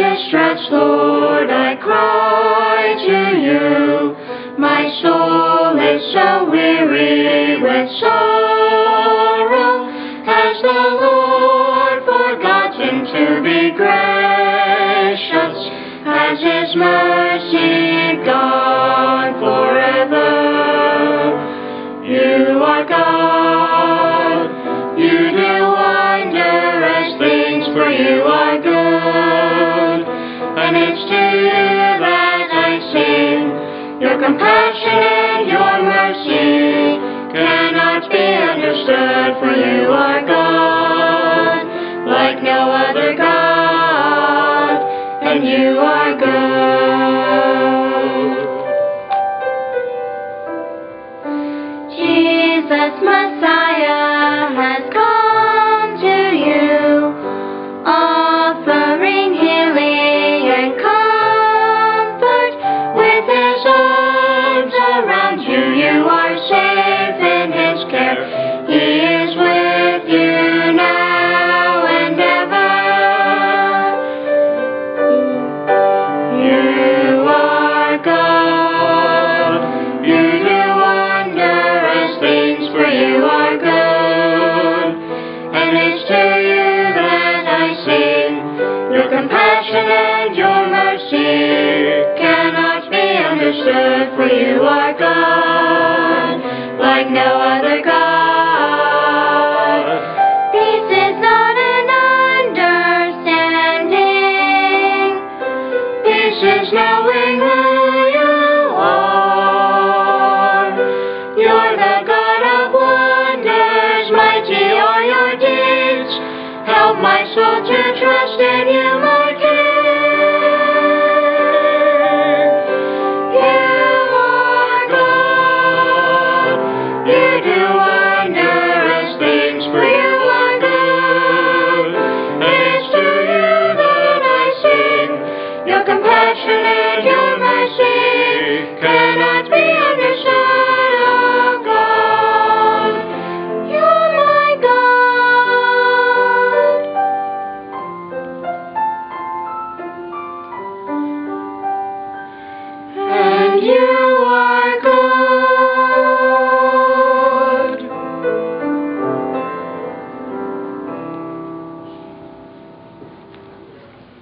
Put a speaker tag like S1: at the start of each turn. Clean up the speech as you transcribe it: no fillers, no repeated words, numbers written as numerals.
S1: distress, Lord, I cry to you. My soul is so weary with sorrow. Has the Lord forgotten to be gracious? Has His mercy gone forever? You are God. You do wondrous things, for you are good. And it's to you that I sing. Your compassion and your mercy cannot be understood, for you are God, like no other God, and you are good. Jesus, Messiah, has come to you, offering healing and comfort. With His arms around you, you are safe in His care. He is with you now and ever. You are God. You do wondrous things, for you are good. And it's to you that I sing. Your compassion and your mercy cannot be understood, for you are God, like no other God. Peace is not an understanding. Peace is knowing who you are. You're the God of wonders, mighty are your deeds. Help my soul to trust in you, my King. You are God. You do wondrous things, for you are good. And it's to you that I sing. Your compassion